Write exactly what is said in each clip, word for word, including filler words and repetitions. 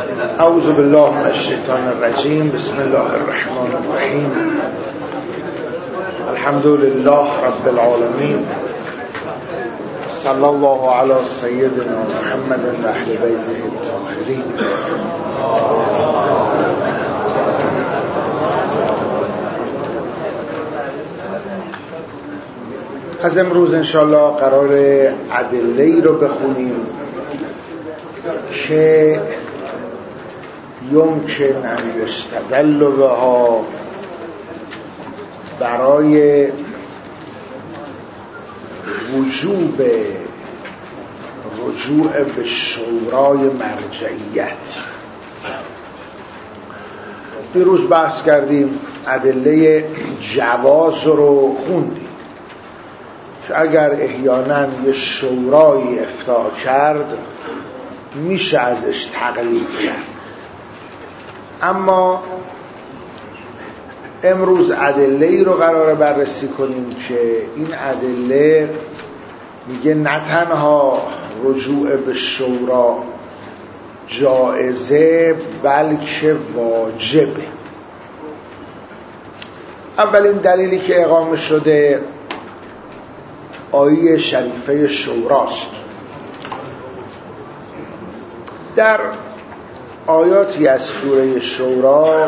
اعوذ بالله من الشیطان الرجیم. بسم الله الرحمن الرحیم. الحمد لله رب العالمین. صلی الله علی سیدنا محمد و اهل بیته الطاهرین. از امروز انشاءالله قرار ادله‌ای رو بخونیم که یمکن ان یستدل بها برای وجوب رجوع به شورای مرجعیت. دیروز بحث کردیم، ادله جواز رو خوندیم که اگر احیانا یه شورایی افتاء کرد میشه ازش تقلید کرد. اما امروز ادله‌ای رو قراره بررسی کنیم که این ادله میگه نه تنها رجوع به شورا جائزه بلکه واجبه. اولین دلیلی که اقامه شده آیه شریفه شوراست. در آیاتی از سوره شورا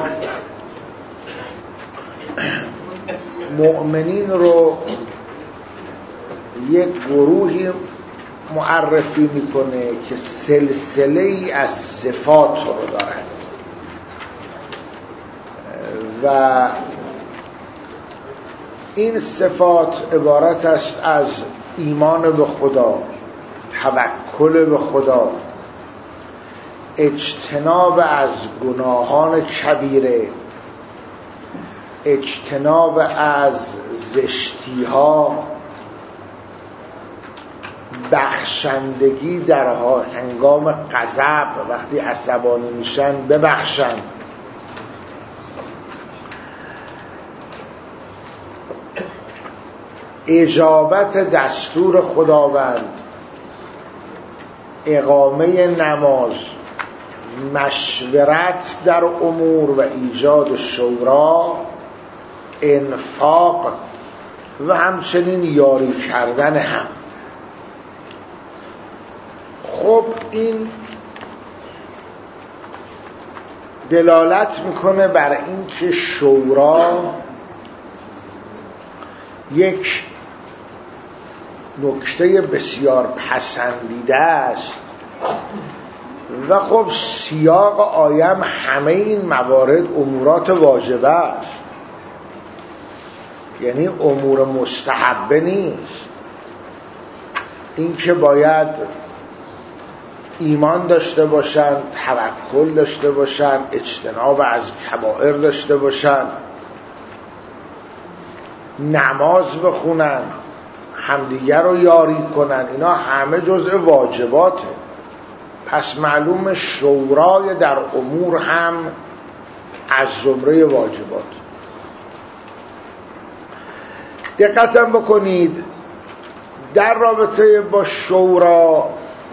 مؤمنین رو یک گروهی معرفی میکنه که سلسله ای از صفات رو دارند و این صفات عبارت است از ایمان به خدا، توکل به خدا، اجتناب از گناهان کبیره، اجتناب از زشتی‌ها، بخشندگی در هنگام غضب، وقتی عصبانی میشن ببخشن، اجابت دستور خداوند، اقامه نماز، مشورت در امور و ایجاد شورا، انفاق و همچنین یاری کردن هم. خب این دلالت میکنه بر این که شورا یک نکته بسیار پسندیده است و خب سیاق آیم همه این موارد امورات واجبه است، یعنی امور مستحبه نیست. این که باید ایمان داشته باشن، توکل داشته باشن، اجتناب از کبائر داشته باشن، نماز بخونن، همدیگر رو یاری کنن، اینا همه جزء واجباته. پس معلوم شورای در امور هم از زمره واجبات. دقتم بکنید، در رابطه با شورا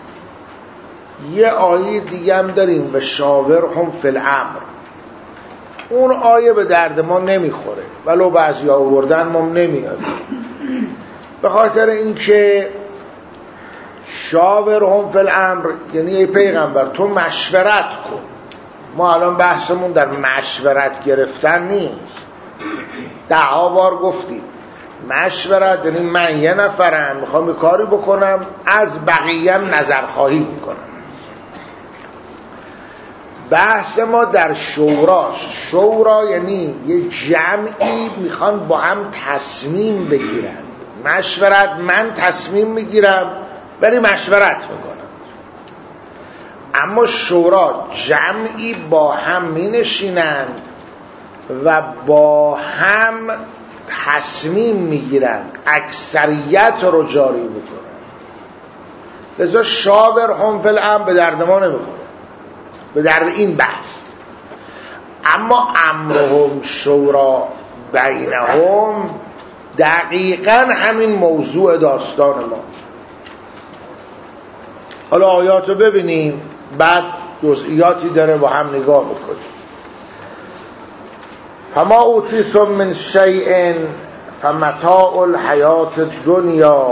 یه آیه دیگه هم داریم و شاورهم فی الامر. اون آیه به درد ما نمیخوره، ولو بعضی آوردن ما نمیاد، به خاطر اینکه شاورهم فی الامر یعنی ای پیغمبر تو مشورت کن. ما الان بحثمون در مشورت گرفتن نیست. ده ها بار گفتیم مشورت یعنی من یه نفرم میخوام یه کاری بکنم، از بقیه‌ام نظرخواهی میکنم. بحث ما در شوراست. شورا یعنی یه جمعی میخوان با هم تصمیم بگیرن. مشورت من تصمیم میگیرم ولی مشورت میکنم. اما شورا جمعی با هم مینشینند و با هم تصمیم میگیرن، اکثریت رو جاری میکنن. لذا شاورهم فی الامر به درد ما نمیخوره، به درد این بحث. اما امرهم شورا بینهم دقیقاً همین موضوع داستان ما. حالا آیات رو ببینیم، بعد جزئیاتی داره با هم نگاه بکنیم. فما اوتیتم من شیء فمتاع الحیات الدنیا،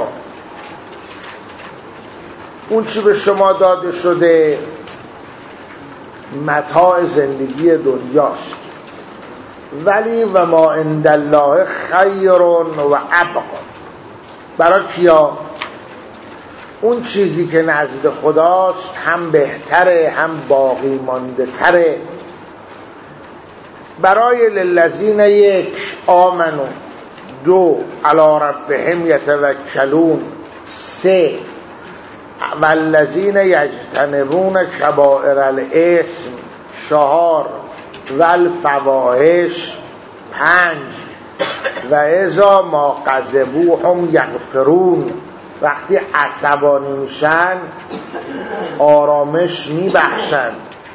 اون چی به شما داده شده متاع زندگی دنیاست، ولی و ما عند الله خیر و ابقا. برای کیا؟ اون چیزی که نزد خداست هم بهتره هم باقی مانده تره. برای للذین یک آمنو، دو علی ربهم یتوکلون، سه والذین یجتنبون کبائر الاثم، چهار والفواحش، پنج و اذا ما غضبوا هم یغفرون، وقتی عصبانی میشن آرامش میبخشند.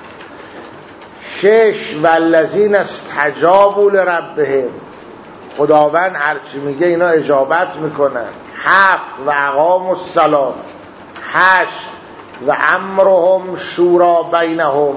شش والذین استجابوا لربهم، خداوند هرچی میگه اینا اجابت میکنن. هفت و اقاموا الصلاة، هشت و امرهم شورا بینهم،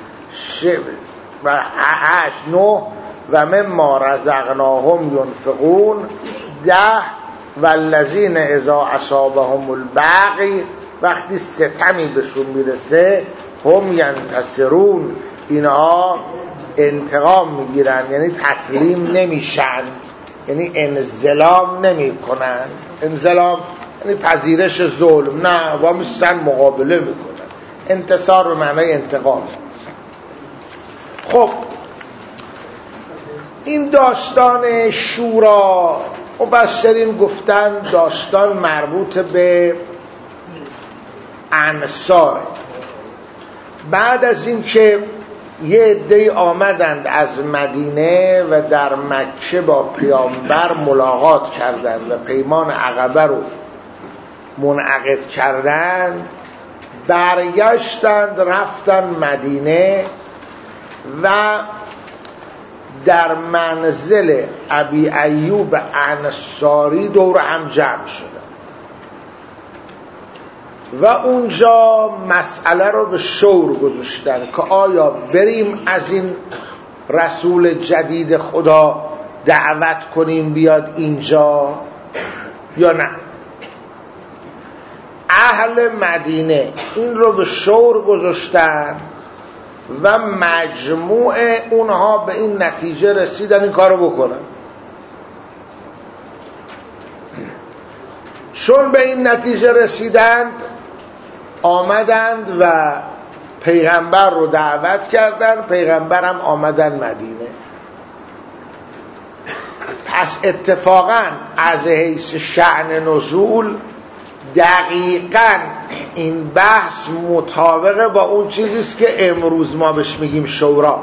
و هشت نه و مما رزقناهم ینفقون، ده والذین اذا اصابهم البغی، وقتی ستمی بهشون میرسه هم ینتصرون، اینها انتقام میگیرن، یعنی تسلیم نمیشن، یعنی انزلام نمی کنن. انزلام یعنی پذیرش ظلم، نه و میستن مقابله میکنن. انتصار به معنای انتقام. خب این داستان شورا مفسرین گفتن داستان مربوط به انصار. بعد از این که یه عده‌ای آمدند از مدینه و در مکه با پیامبر ملاقات کردند و پیمان عقبه رو منعقد کردند، برگشتند رفتن مدینه و در منزل ابی ایوب انصاری دور هم جمع شدند و اونجا مسئله رو به شور گذاشتن که آیا بریم از این رسول جدید خدا دعوت کنیم بیاد اینجا یا نه. اهل مدینه این رو به شور گذاشتن و مجموع اونها به این نتیجه رسیدن این کارو بکنن. چون به این نتیجه رسیدند آمدند و پیغمبر رو دعوت کردند، پیغمبرم آمدن مدینه. پس اتفاقا از حیث شأن نزول دقیقاً این بحث مطابق با اون چیزیست که امروز ما بهش میگیم شورا.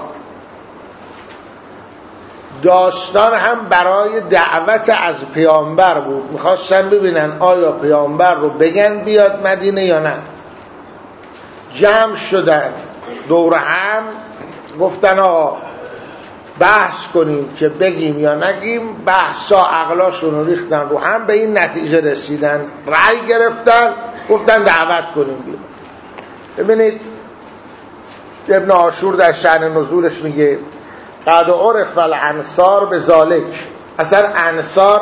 داستان هم برای دعوت از پیامبر بود، میخواستن ببینن آیا پیامبر رو بگن بیاد مدینه یا نه. جمع شدن دور هم، گفتن آقا بحث کنیم که بگیم یا نگیم. بحثا عقلاشون رو ریختن رو هم، به این نتیجه رسیدن، رأی گرفتن، گفتن دعوت کنیم بیاد. ببینید ابن عاشور در شأن نزولش میگه قد عرف الانصار به ذالک. اصلا انصار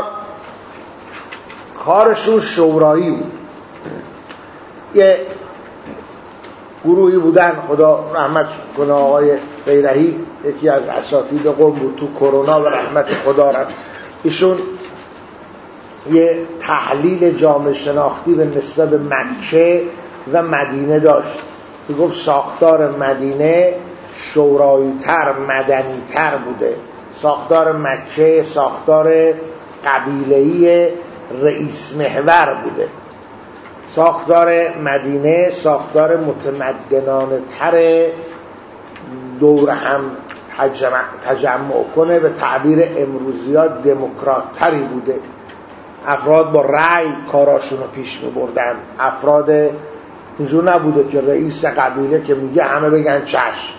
کارشون شورایی بود. یه گروهی بودن، خدا رحمت کنه آقای بیرحی یکی از اساتید قوم بود، تو کرونا و رحمت خدا رفت. ایشون یه تحلیل جامعه شناختی به نسبت به مکه و مدینه داشت. میگفت ساختار مدینه شورایی تر، مدنی تر بوده. ساختار مکه ساختار قبیله‌ای رئیس محور بوده. ساختار مدینه ساختار متمدنانه تر، دور هم تجمع, تجمع کنه، به تعبیر امروزی ها دموکرات تری بوده. افراد با رأی کاراشون رو پیش می بردن. افراد اینجور نبوده که رئیس قبیله که میگه همه بگن چشم.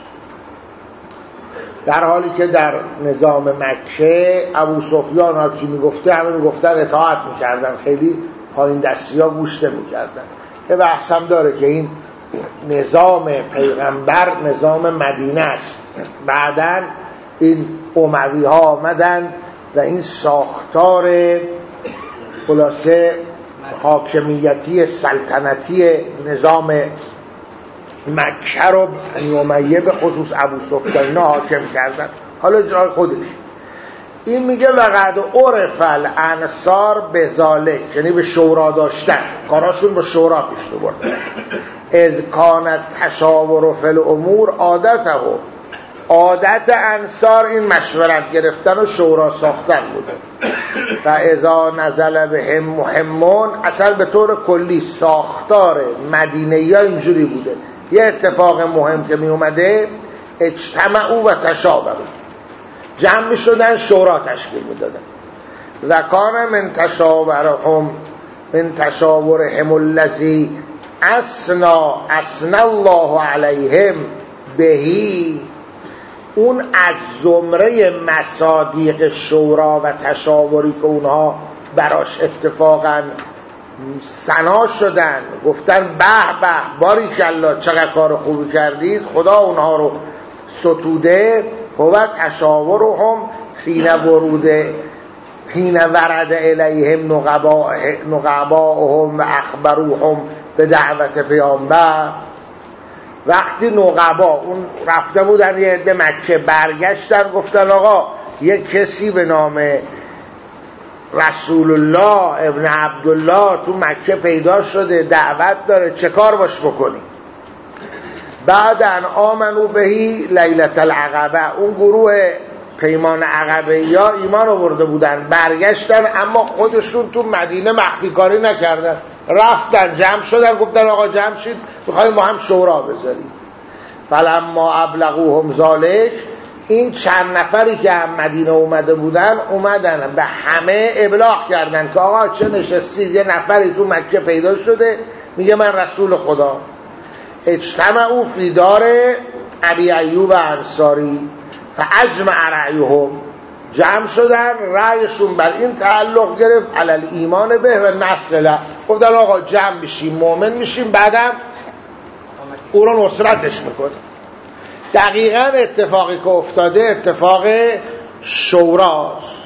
در حالی که در نظام مکه ابو سفیان هر چی میگفته همه میگفتن اطاعت میکردن، خیلی پایین دستی ها گوش نمیکردن. یه بحث هم داره که این نظام پیغمبر نظام مدینه است. بعداً این اموی ها آمدند و این ساختار خلاصه حاکمیتی سلطنتی نظام مکه رو بنی امیه به خصوص ابو سفیان اینا حاکم کردن. حالا جای خودش این میگه وقد عرف الانصار بذالک، یعنی به شورا داشتن، کاراشون با شورا پیش بردن. اذ کانت تشاور فی الامور عادته، عادت انصار این مشورت گرفتن و شورا ساختن بوده. و اذا نزل بهم مهمون، اصلا به طور کلی ساختار مدینه یا اینجوری بوده، یه اتفاق مهم که می اومده اجتمعوا و تشاوروا، جمع می شدن شورا تشکیل می دادن. و کان من تشاورهم من تشاورهم الذی اسنا اسنا الله علیهم بهی، اون از زمره مصادیق شورا و تشاوری که اونها براش اتفاقا ثنا شدن، گفتن به به باریکالله چقدر کار خوبی کردید، خدا اونها رو ستوده. هو تشاورهم حین ورود حین ورد الیهم نقباءهم و اخبروهم به دعوت پیامبر. وقتی نقبا اون رفته بودن یه عده مکه، برگشتن گفتن آقا یک کسی به نام رسول الله ابن عبدالله تو مکه پیدا شده، دعوت داره، چه کار باش بکنیم؟ بعدن آمنو بهی لیلت العقبه، اون گروه پیمان عقبه یا ایمان آورده بودن، برگشتن اما خودشون تو مدینه مخفی کاری نکردن، رفتن جمع شدن گفتن آقا جمع شید میخوایم ما هم شورا بذاریم. فلما ابلغوهم ذالک، این چند نفری که هم مدینه اومده بودن اومدن به همه ابلاغ کردن که آقا چه نشستید، یه نفری تو مکه پیدا شده میگه من رسول خدا. اجتمعوا فی دار ابی ایوب انصاری فاجمع رأیهم، جمع شدن رأیشون بر این تعلق گرفت علی ایمان به و نصر له، گفتن آقا جمع بشیم مؤمن میشیم بعدم او رو نصرتش میکنیم. دقیقا اتفاقی که افتاده اتفاق شوراست.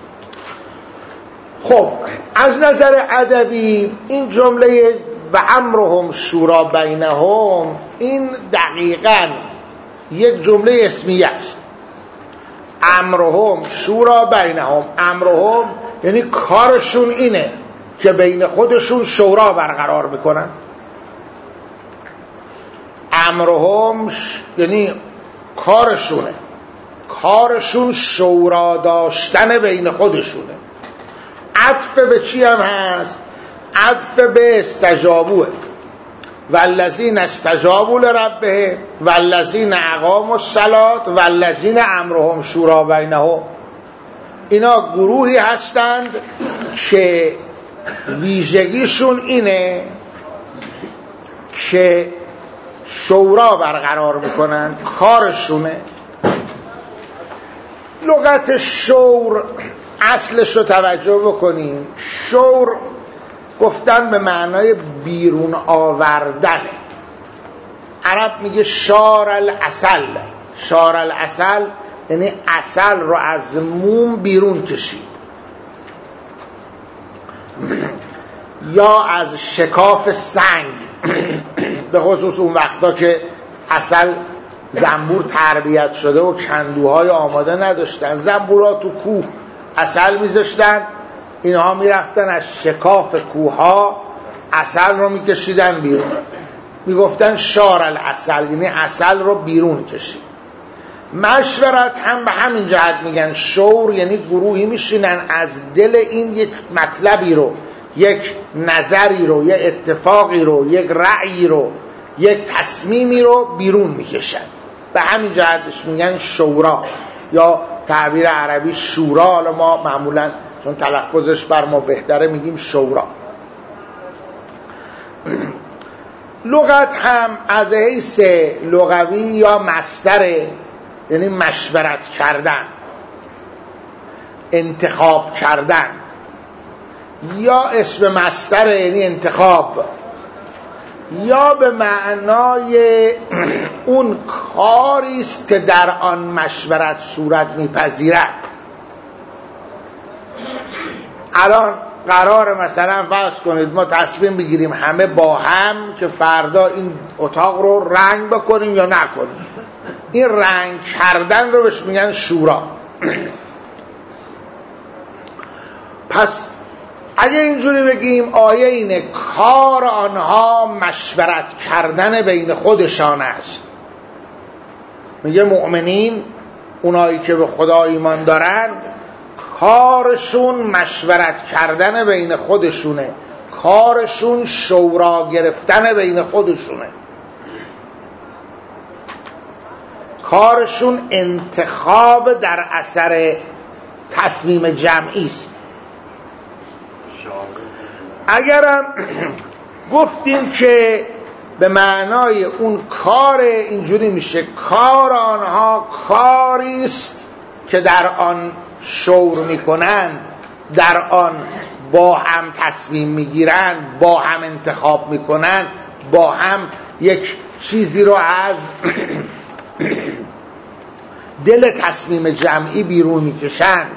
خب از نظر ادبی این جمله و امرهم شورا بینهم، این دقیقا یک جمله اسمیه است. امرهم شورا بینهم، امرهم یعنی کارشون اینه که بین خودشون شورا برقرار میکنن. امرهم یعنی کارشونه، کارشون شورا داشتن بین خودشونه. عطف به چی هم هست؟ عطف به استجابوه، والذین استجابوا لربهم والذین اقاموا الصلاة والذین امرهم شورا بینهم. اینا گروهی هستند که ویژگیشون اینه که شورا برقرار میکنن، کارشونه. لغت شور اصلش رو توجه بکنیم، شور گفتن به معنای بیرون آوردنه. عرب میگه شار العسل، شار العسل یعنی عسل رو از موم بیرون کشید، یا از شکاف سنگ، به خصوص اون وقتا که عسل زنبور تربیت شده و کندوهای آماده نداشتن، زنبورها تو کوه عسل میذاشتن، اینها میرفتن از شکاف کوه ها عسل رو میکشیدن بیرون، میگفتن شار العسل یعنی عسل رو بیرون کشید. مشورت هم به همین جهت میگن شور، یعنی گروهی میشینن از دل این یک مطلبی رو، یک نظری رو، یک اتفاقی رو، یک رأیی رو، یک تصمیمی رو بیرون میکشن، به همین جهتش میگن شورا یا تعبیر عربی شورا. حالا ما معمولا چون تلفظش بر ما بهتره میگیم شورا. لغت هم از حیث لغوی یا مصدر، یعنی مشورت کردن، انتخاب کردن، یا اسم مصدر یعنی انتخاب. یا به معنای اون کاری است که در آن مشورت صورت میپذیرد. الان قرار مثلا فرض کنید ما تصمیم بگیریم همه با هم که فردا این اتاق رو رنگ بکنیم یا نکنیم. این رنگ کردن رو بهش میگن شورا. پس اگه اینجوری بگیم آیه اینه کار آنها مشورت کردن بین خودشان است. میگه مؤمنین، اونایی که به خدا ایمان دارن، کارشون مشورت کردن بین خودشونه، کارشون شورا گرفتن بین خودشونه، کارشون انتخاب در اثر تصمیم جمعی است. اگرم گفتیم که به معنای اون کار اینجوری میشه کار آنها کاری است که در آن شور میکنند، در آن با هم تصمیم میگیرند، با هم انتخاب میکنند، با هم یک چیزی رو از دل تصمیم جمعی بیرون میکشند.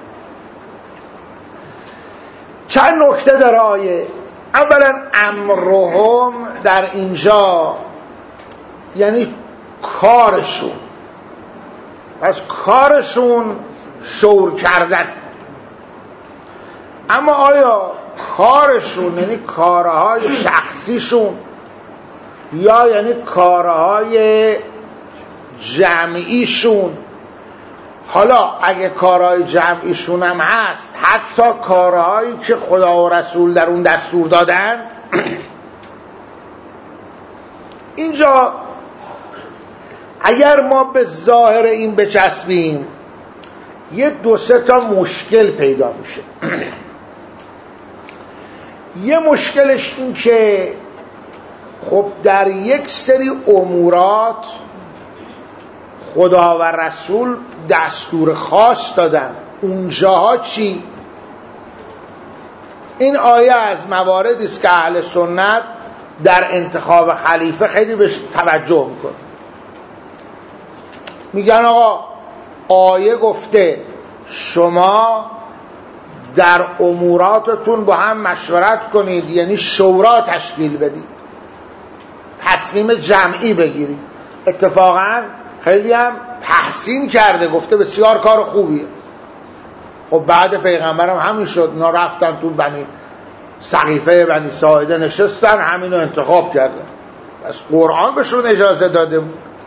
چند نکته در آیه. اولا امرهم در اینجا یعنی کارشون، پس کارشون شور کردن. اما آیا کارشون یعنی کارهای شخصیشون یا یعنی کارهای جمعیشون؟ حالا اگه کارهای جمعیشون هم هست، حتی کارهایی که خدا و رسول در اون دستور دادن، اینجا اگر ما به ظاهر این بچسبیم یه دو سه تا مشکل پیدا میشه. یه مشکلش این که خب در یک سری امورات خدا و رسول دستور خاص دادن، اونجاها چی؟ این آیه از مواردی است که اهل سنت در انتخاب خلیفه خیلی بهش توجه میکنه. میگن آقا آیه گفته شما در اموراتتون با هم مشورت کنید، یعنی شورا تشکیل بدید، تصمیم جمعی بگیرید. اتفاقا خیلی هم تحسین کرده، گفته بسیار کار خوبیه. خب بعد پیغمبرم همین شد، اینا رفتن تو بنی سقیفه بنی ساعده نشستن، همینو انتخاب کردن. پس قرآن بهشون اجازه داده.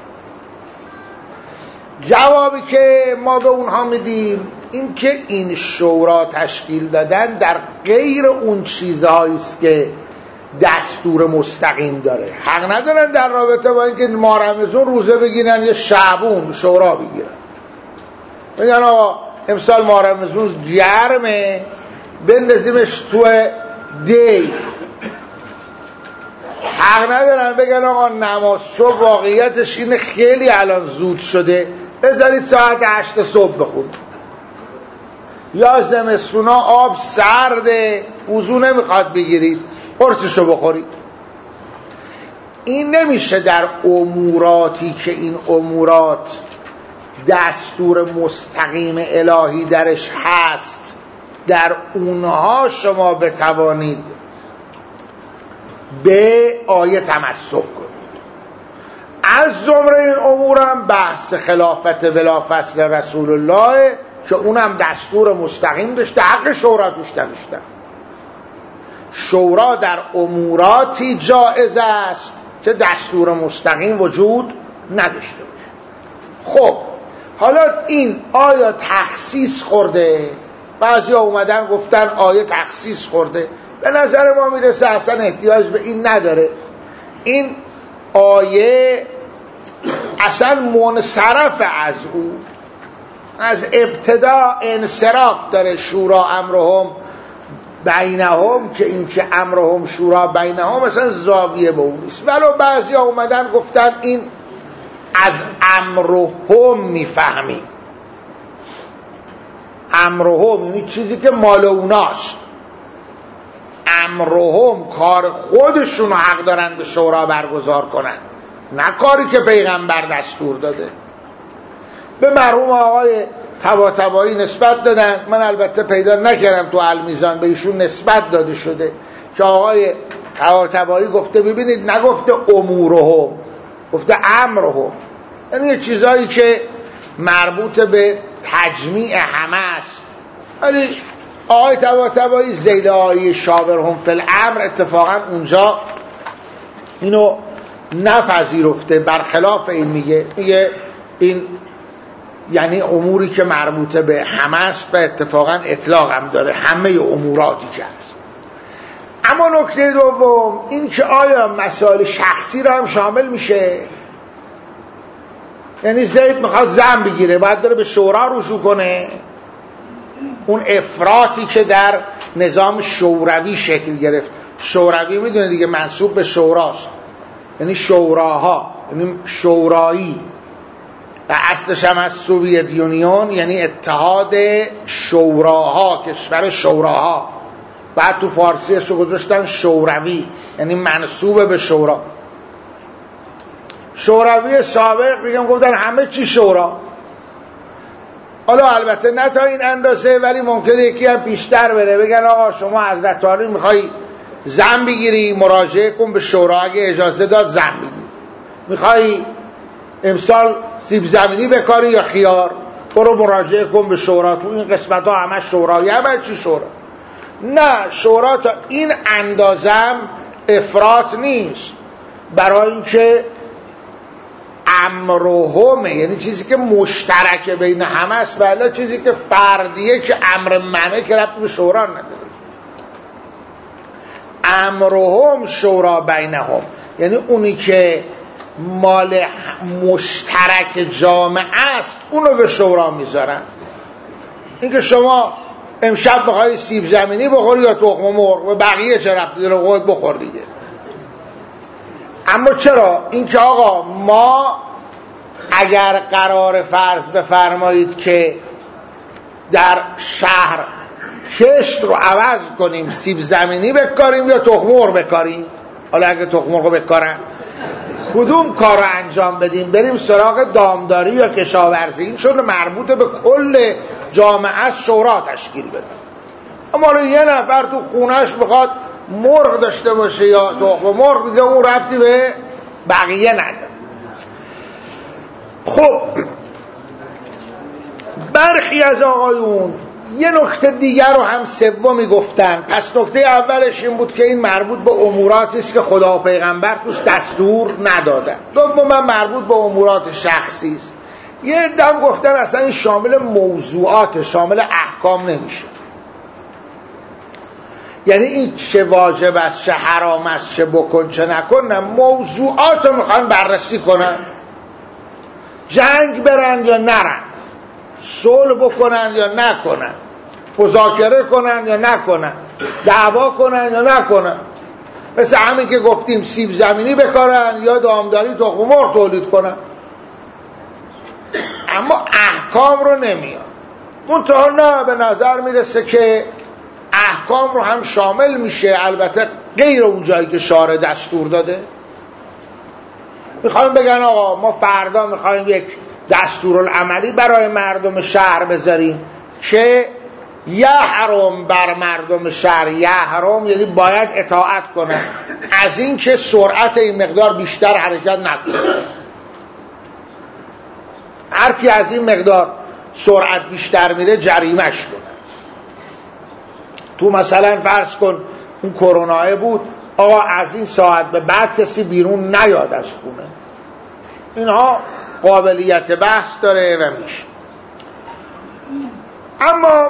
جوابی که ما به اونها میدیم این که این شورا تشکیل دادن در غیر اون چیزهایی است که دستور مستقیم داره. حق ندارن در رابطه با اینکه ماه رمضان روزه بگیرن یا شعبون شورا بگیرن، میگن آقا امسال ماه رمضان گرمه بندازیمش تو دی. حق ندارن بگن آقا نماز صبح واقعیتش اینه خیلی الان زود شده، بذارید ساعت هشت صبح بخونید. یا زمستونا آب سرده وضو نمیخواد بگیرید، قرصشو بخورید. این نمیشه در اموراتی که این امورات دستور مستقیم الهی درش هست، در اونها شما بتوانید به آیه تمسک کنید. از زمره این امورم بحث خلافت بلا فصل رسول الله که اونم دستور مستقیم داشته، حق شورا توش نداشتن. شورا در اموراتی جائز است که دستور مستقیم وجود نداشته باشه. خب حالا این آیا تخصیص خورده؟ بعضی ها اومدن گفتن آیه تخصیص خورده. به نظر ما میرسه اصلا احتیاج به این نداره. این آیه اصلا منصرف از او، از ابتدا انصراف داره. شورا امرهم بینهم، که این که امرهم شورا بینهم مثلا زاویه به اون نیست. ولو بعضی ها اومدن گفتن این از امرهم میفهمیم. امرهم یعنی چیزی که مال اوناست. امرهم کار خودشون حق دارن به شورا برگزار کنن، نه کاری که پیغمبر دستور داده. به مرحوم آقای طباطبایی نسبت دادن، من البته پیدا نکردم تو المیزان به ایشون نسبت داده شده که آقای طباطبایی گفته، ببینید نگفته امورهم، گفته امرهم، یعنی یه چیزایی که مربوط به تجمیع همه است. ولی آقای طباطبایی ذیل آیه شاورهم فی الامر اتفاقا اونجا اینو نپذیرفته، برخلاف این میگه، میگه این یعنی اموری که مربوط به همه است و اتفاقا اطلاق هم داره، همه اموراتی که هست. اما نکته دوم این که آیا مسائل شخصی را هم شامل میشه؟ یعنی زید میخواد زن بگیره، باید بره به شورا رجوع کنه؟ اون افراطی که در نظام شوروی شکل گرفت، شوروی میدونه دیگه منسوب به شوراست، یعنی شوراها، یعنی شورایی، و اصلش هم از سوویت یونیون، یعنی اتحاد شوراها، کشور شوراها. بعد تو فارسیش رو گذاشتن شوروی، یعنی منسوب به شورا. شوروی سابق میگم گفتن همه چی شورا. حالا البته نه تا این اندازه، ولی ممکنه یکی هم بیشتر بره، بگن آقا شما حضرت عالی میخوای زن بگیری، مراجعه کن به شورا، اگه اجازه داد زن بگیری. میخوای امسال سیب زمینی بکاری یا خیار، برو مراجعه کن به شورا. تو این قسمت ها همه شورایی، همه چی شورا. نه، شورا تا این اندازم افراط نیست، برای اینکه امرهمه، یعنی چیزی که مشترک بین همه است، ولی چیزی که فردیه که امر منه که ربط به شورا نداره. امرهم شورا بینهم، یعنی اونی که مال مشترک جامعه است اونو به شورا میذارن. اینکه شما امشب بخوای سیب زمینی بخوری یا تخم مرغ، و بقیه چه ربطی داره، خودت بخور دیگه. اما چرا؟ اینکه آقا ما اگر قرار فرض بفرمایید که در شهر کشت رو عوض کنیم، سیب زمینی بکاریم یا تخم مرغ بکاریم، حالا اگه تخم مرغ بکارن کدوم کار رو انجام بدیم؟ بریم سراغ دامداری یا کشاورزی؟ این چون مربوط به کل جامعه شورا تشکیل بده. اما حالا یه نفر تو خونش بخواد مرغ داشته باشه یا تخم مرغ، دیگه اون ربطی به بقیه نداره. خب برخی از آقایون یه نکته دیگر رو هم سومی گفتن. پس نکته اولش این بود که این مربوط به اموراتی است که خدا و پیغمبر توش دستور ندادن. دوم مربوط به امورات شخصی است. یه عده‌ام گفتن اصلا این شامل موضوعات، شامل احکام نمیشه. یعنی این چه واجب است، چه حرام است، چه بکن چه نکن، موضوعات رو میخوان بررسی کنن. جنگ برن یا نرن، صلح بکنن یا نکنن، مذاکره کنن یا نکنن، دعوا کنن یا نکنن. مثل همین که گفتیم سیب زمینی بکارن یا دامداری تخم مرغ تولید کنن. اما احکام رو نمیاد. منتها نه، به نظر میرسه که احکام رو هم شامل میشه، البته غیر اون جایی که شارع دستور داده. میخوایم بگن آقا ما فردا میخوایم یک دستورالعملی برای مردم شهر بذاریم که یحرم بر مردم شهر، یحرم یعنی باید اطاعت کنن، از این که سرعت این مقدار بیشتر حرکت نکنه. هر کی از این مقدار سرعت بیشتر میره جریمهش کنه. تو مثلا فرض کن اون کرونا بود، آقا از این ساعت به بعد کسی بیرون نیاد از خونه. اینها قابلیت بحث داره و میشه. اما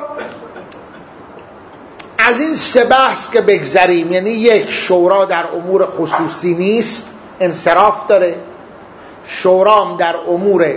از این سه بحث که بگذریم، یعنی یک، شورا در امور خصوصی نیست، انصراف داره. شورام در امور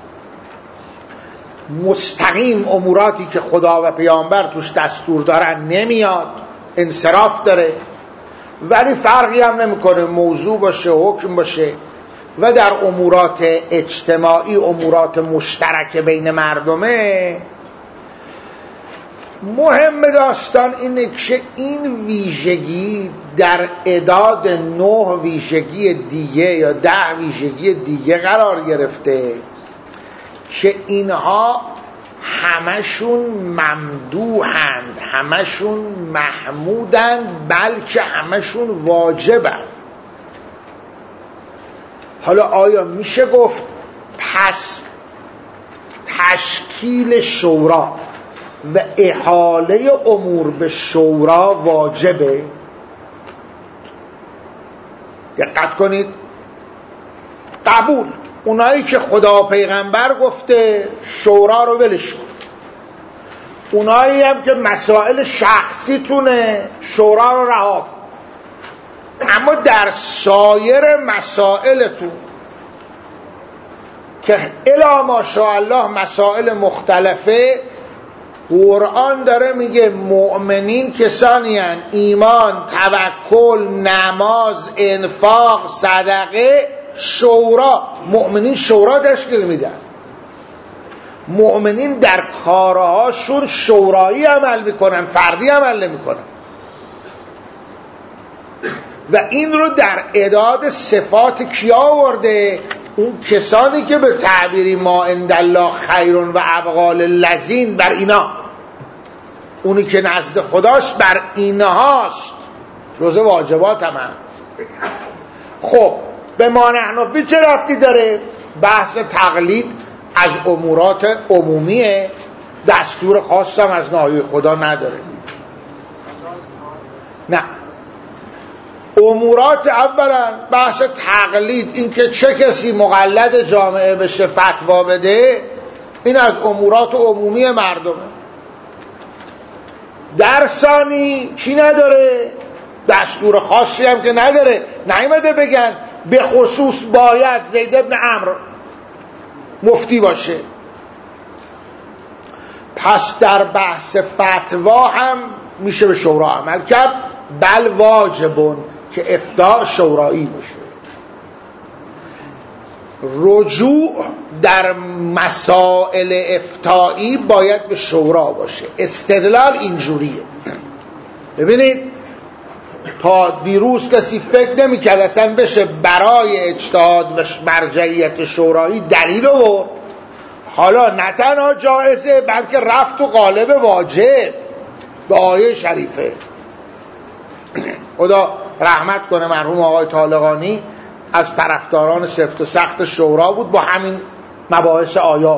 مستقیم، اموراتی که خدا و پیامبر توش دستور دارن نمیاد، انصراف داره. ولی فرقی هم نمیکنه موضوع باشه، حکم باشه. و در امورات اجتماعی، امورات مشترک بین مردمه، مهم داستان اینه که این ویژگی در اعداد نه ویژگی دیگه یا ده ویژگی دیگه قرار گرفته که اینها همشون ممدوحند، همشون محمودند، بلکه همشون واجبند. حالا آیا میشه گفت پس تشکیل شورا و احاله امور به شورا واجبه؟ دقت کنید، قبول. اونایی که خدا پیغمبر گفته شورا رو ولش کن، اونایی هم که مسائل شخصی تونه شورا رو رها کن. اما در سایر مسائلتون که الا ماشاءالله مسائل مختلفه، قرآن داره میگه مؤمنین کسانی هستند ایمان، توکل، نماز، انفاق، صدقه، شورا. مؤمنین شورا تشکیل میدن. مؤمنین در کارهاشون شورایی عمل میکنن، فردی عمل نمیکنن. و این رو در اعداد صفات کیا آورده؟ اون کسانی که به تعبیری ما عندالله خیرون و ابقال لذین، بر اینا، اونی که نزد خداست بر اینهاست، جزء واجبات هم هست. خب به ما نحنفی چه ربطی داره؟ بحث تقلید از امورات عمومیه، دستور خاص هم از ناحیه خدا نداره. نه، امورات اولا بحث تقلید، این که چه کسی مقلد جامعه بشه فتوا بده، این از امورات عمومی مردمه. در ثانی چی نداره؟ دستور خاصی هم که نداره. نیامده بگن به خصوص باید زید ابن عمرو مفتی باشه. پس در بحث فتوا هم میشه به شورا عمل کرد، بل واجبون که افتاء شورایی باشه. رجوع در مسائل افتایی باید به شورا باشه. استدلال اینجوریه. ببینید تا دیروز کسی فکر نمی کرد اصلا بشه برای اجتهاد و مرجعیت شورایی دلیل آورد. حالا نه تنها جایزه بلکه رفت و قالب واجب به آیه شریفه. خدا رحمت کنه مرحوم آقای طالقانی از طرفداران سفت و سخت شورا بود با همین مباحث آیات.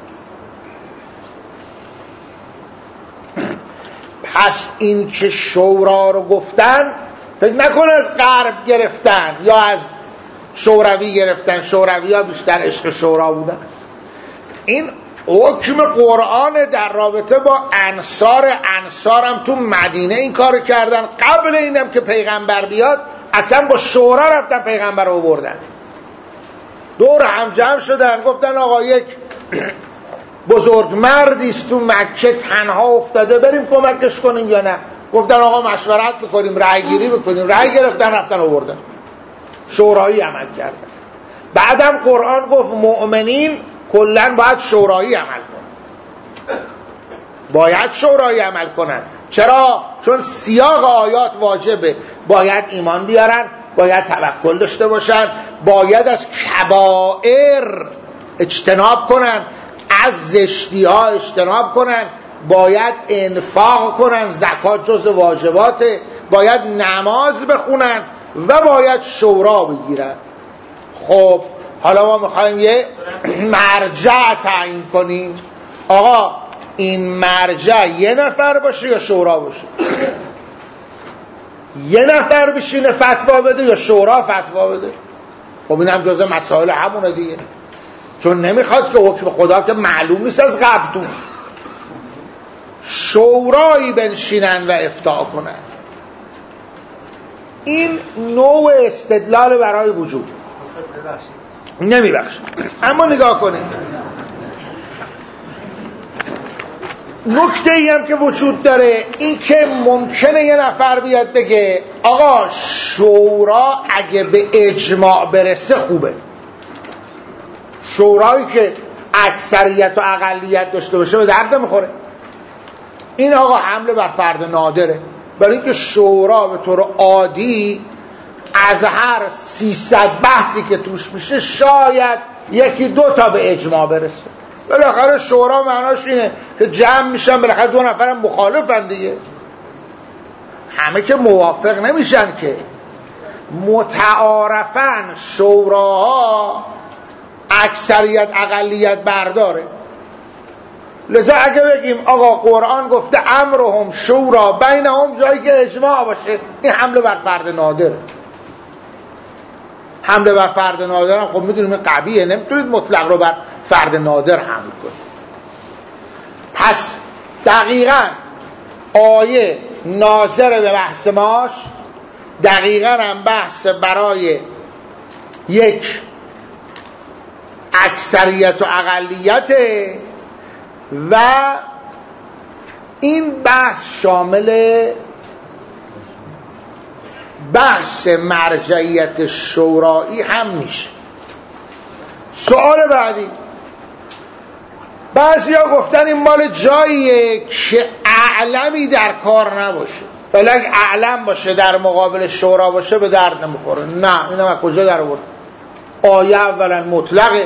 پس این که شورا رو گفتن فکر نکن از غرب گرفتن یا از شوروی گرفتن. شوروی ها بیشتر عشق شورا بودن. این حکم قرآن در رابطه با انصار. انصار هم تو مدینه این کار کردن. قبل اینم که پیغمبر بیاد اصلا با شورا رفتن پیغمبر رو بردن. دور هم جمع شدن گفتن آقا یک بزرگ مردیست تو مکه تنها افتاده، بریم کمکش کنیم یا نه؟ گفتن آقا مشورت میکنیم، رأی گیری میکنیم. رأی گرفتن رفتن آوردن، شورایی عمل کردن. بعدم قرآن گفت مؤمنین کلن باید شورایی عمل کنن، باید شورایی عمل کنن. چرا؟ چون سیاق آیات واجبه. باید ایمان بیارن، باید توکل داشته باشن، باید از کبائر اجتناب کنن، از زشتی ها اجتناب کنن، باید انفاق کنن، زکات جز واجباته، باید نماز بخونن و باید شورا بگیرن. خب حالا ما میخوایم یه مرجع تعیین کنیم. آقا این مرجع یه نفر باشه یا شورا باشه؟ یه نفر بشینه فتوا بده یا شورا فتوا بده؟ خب این هم جزء مسائل همونه دیگه. چون نمیخواد که حکم خدا که معلوم نیست از قبل تو شورایی بنشینن و افتاء کنن. این نوع استدلال برای وجود نمیبخشه. اما نگاه کنید نکته ای هم که وجود داره این که ممکنه یه نفر بیاد بگه آقا شورا اگه به اجماع برسه خوبه. شورایی که اکثریت و اقلیت داشته باشه به درد نمیخوره. این آقا حمله بر فرد نادره، برای اینکه شورا به طور عادی از هر سیصد بحثی که توش میشه شاید یکی دو تا به اجماع برسه. بالاخره شورا معناش اینه که جمع میشن، بالاخره دو نفرم مخالفن دیگه، همه که موافق نمیشن که. متعارفاً شوراها اکثریت اقلیت برداره. لذا اگه بگیم آقا قرآن گفته امرهم شورا بینهم، جایی که اجماع باشه، این حمله بر فرد نادره. حمله بر فرد نادر هم خب میدونیم قبیه، نمیتونید مطلق رو بر فرد نادر حمل کنید. پس دقیقاً آیه ناظر به بحث ماست، دقیقاً هم بحث برای یک اکثریت و اقلیت، و این بحث شامل بحث مرجعیت شورایی هم میشه. سوال بعدی، بعضی ها گفتن این مال جاییه که اعلمی در کار نباشه، ولی اگه اعلم باشه در مقابل شورا باشه به درد نمیخوره. نه، اینم از کجا در آورد؟ آیه اولا مطلقه،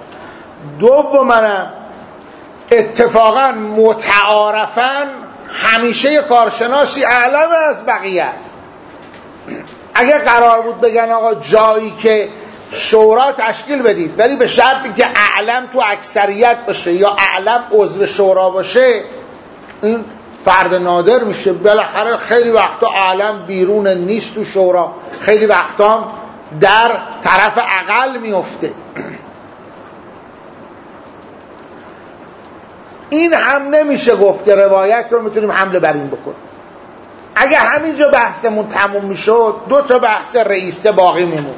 دوما اتفاقا متعارفاً همیشه کارشناسی اعلم از بقیه است. اگه قرار بود بگن آقا جایی که شورا تشکیل بدید ولی به شرطی که اعلم تو اکثریت باشه یا اعلم عضو شورا باشه، این فرد نادر میشه. بالاخره خیلی وقتا اعلم بیرون نیست تو شورا، خیلی وقتا در طرف اقل میفته. این هم نمیشه گفت که روایت رو میتونیم حمله بر این بکنیم. اگه همینجا بحثمون تموم میشد، دو تا بحث رئیسه باقی میمون.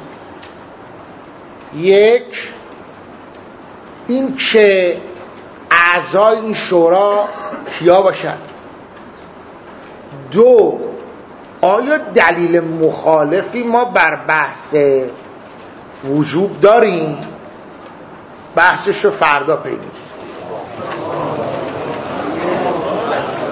یک، این که اعضای این شورا کیا باشن. دو، آیا دلیل مخالفی ما بر بحث وجوب داریم؟ بحثش رو فردا پیدا